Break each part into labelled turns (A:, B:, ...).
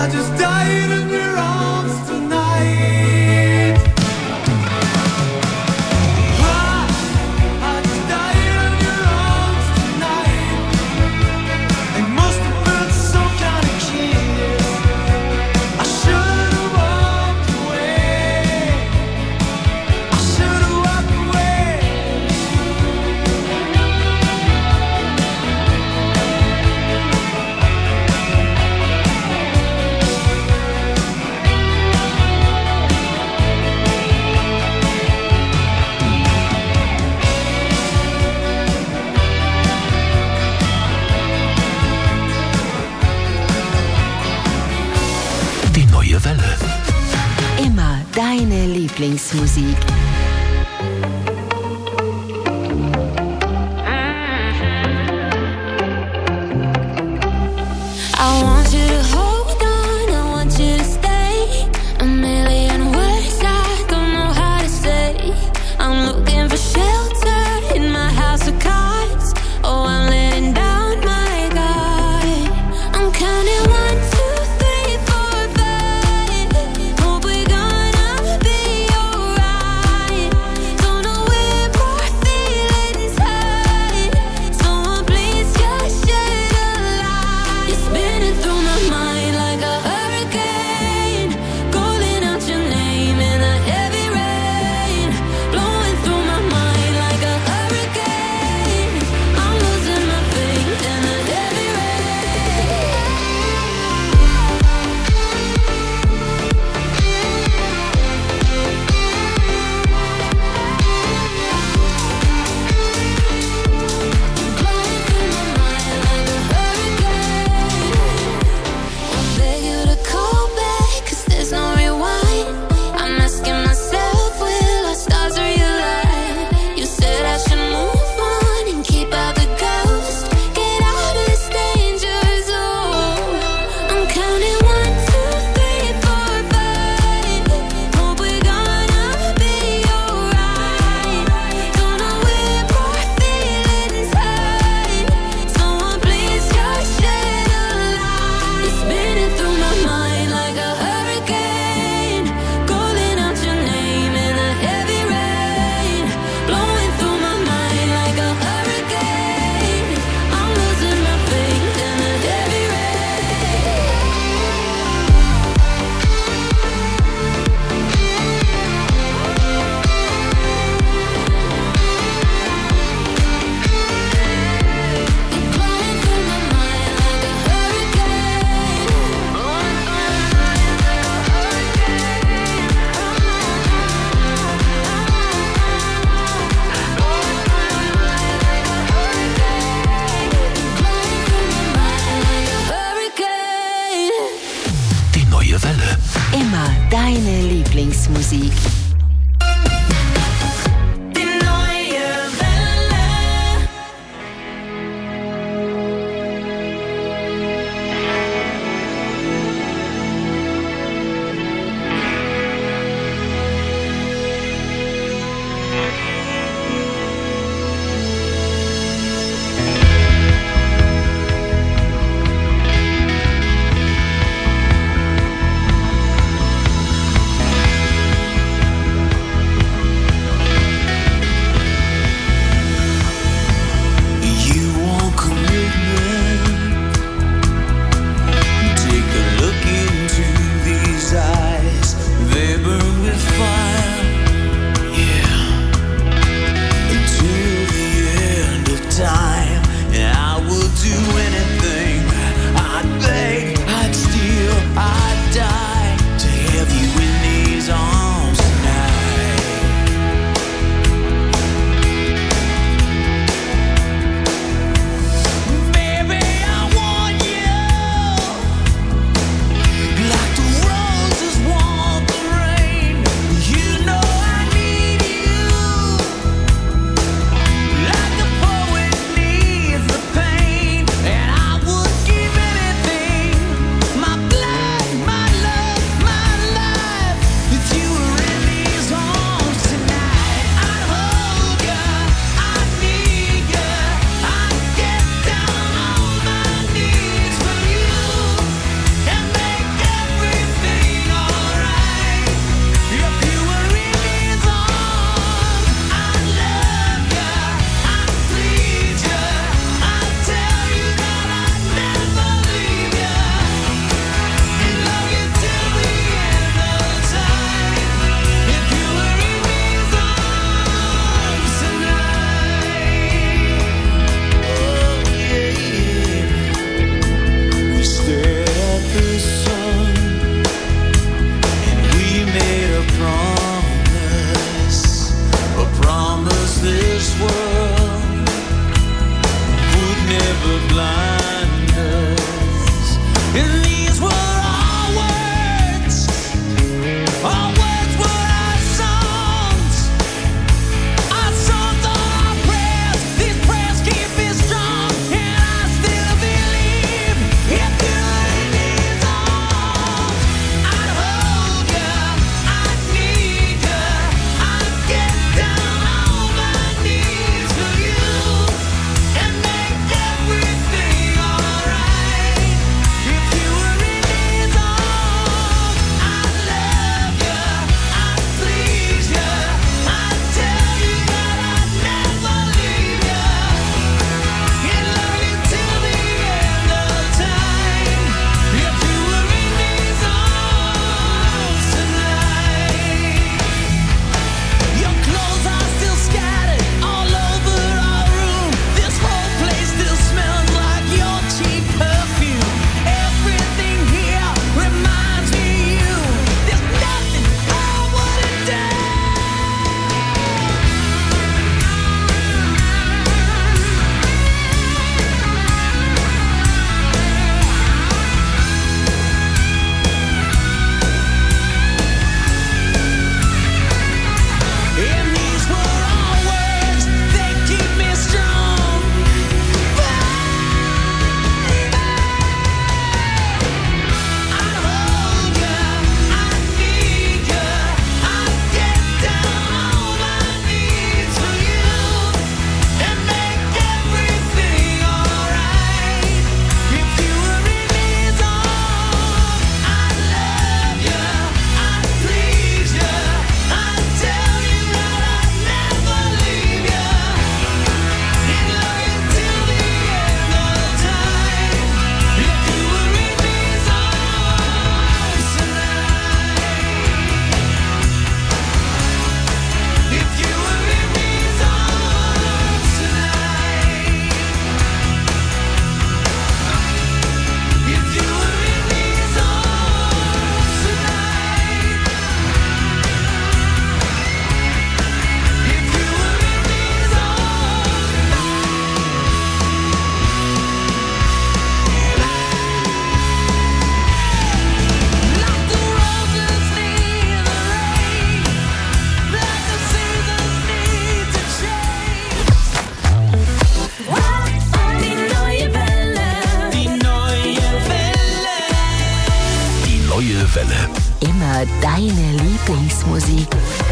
A: Lieblingsmusik.
B: I want you to hold on, I want you to stay. A million words I don't know how to say. I'm looking for shelter in my house of cards. Oh, I'm letting down my guard. I'm counting 1, 2, 3, 4, 5. Hope we're gonna be alright. Don't know where more feelings hide. Someone please just shed a light. You're spinning through my mind like a hurricane, calling out your name in the heavy rain, blowing through my mind like a hurricane. I'm losing my faith in the heavy rain. Blowing through my mind like a hurricane. I beg you to call back, 'cause there's no rewind. I'm asking myself, will our stars realign? You said I should move on and keep out the ghost, get out of this danger zone. I'm counting 1, 2, 3, 4, 5. Hope we're gonna be alright. Don't know where more feelings hide. Someone please just shed a light. You're spinning through my mind like a hurricane, calling out your name in the heavy rain, blowing through my mind like a hurricane. I'm losing my faith in the heavy rain. You're blowing through my mind like a hurricane, blowing through my mind like a hurricane. Blowing through my mind like a hurricane. Blowing through my mind like a hurricane.
C: Die neue Welle.
A: Immer deine Lieblingsmusik.
B: Die neue Welle.
C: neue Welle.
A: Immer deine Lieblingsmusik.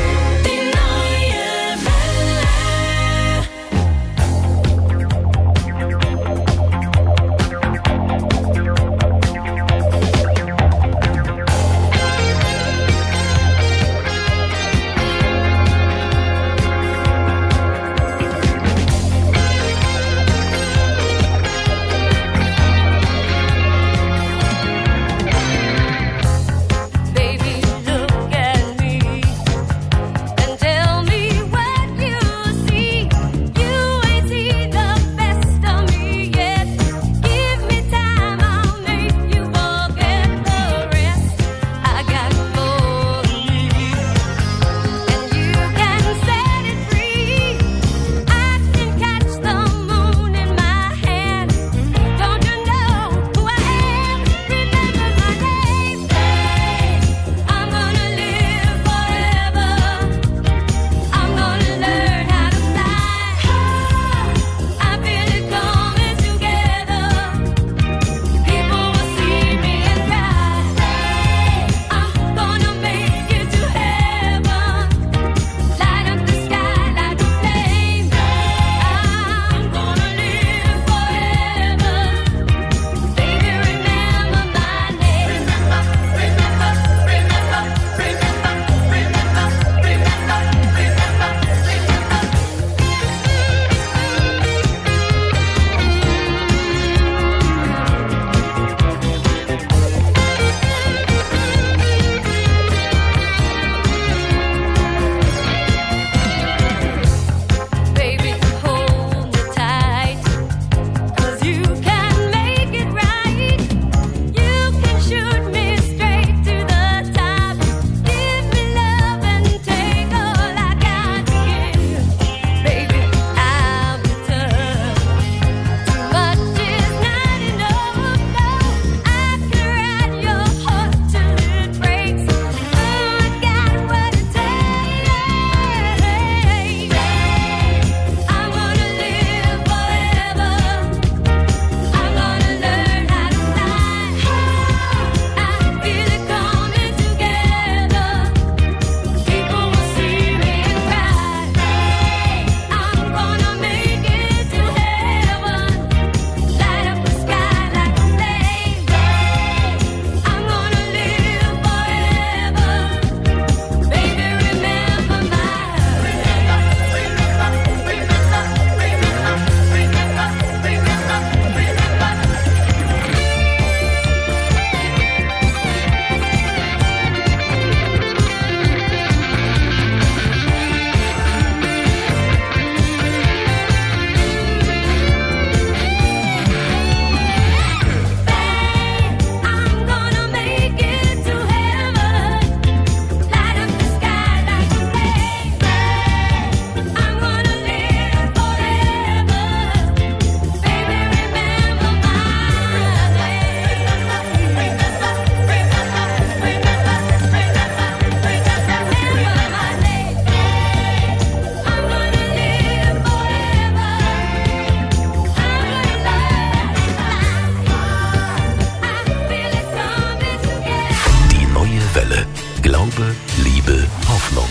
C: Glaube, Liebe, Hoffnung.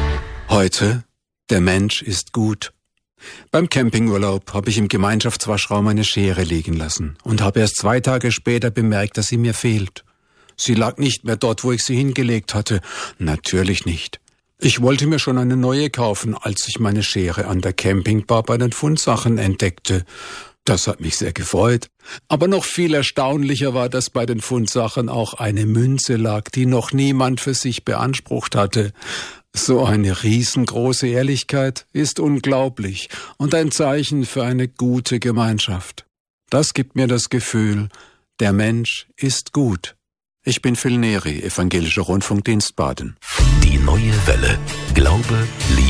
D: Heute, der Mensch ist gut. Beim Campingurlaub habe ich im Gemeinschaftswaschraum eine Schere liegen lassen und habe erst 2 Tage später bemerkt, dass sie mir fehlt. Sie lag nicht mehr dort, wo ich sie hingelegt hatte. Natürlich nicht. Ich wollte mir schon eine neue kaufen, als ich meine Schere an der Campingbar bei den Fundsachen entdeckte. Das hat mich sehr gefreut. Aber noch viel erstaunlicher war, dass bei den Fundsachen auch eine Münze lag, die noch niemand für sich beansprucht hatte. So eine riesengroße Ehrlichkeit ist unglaublich und ein Zeichen für eine gute Gemeinschaft. Das gibt mir das Gefühl, der Mensch ist gut. Ich bin Phil Neri, Evangelischer Rundfunkdienst Baden.
C: Die neue Welle. Glaube, Liebe.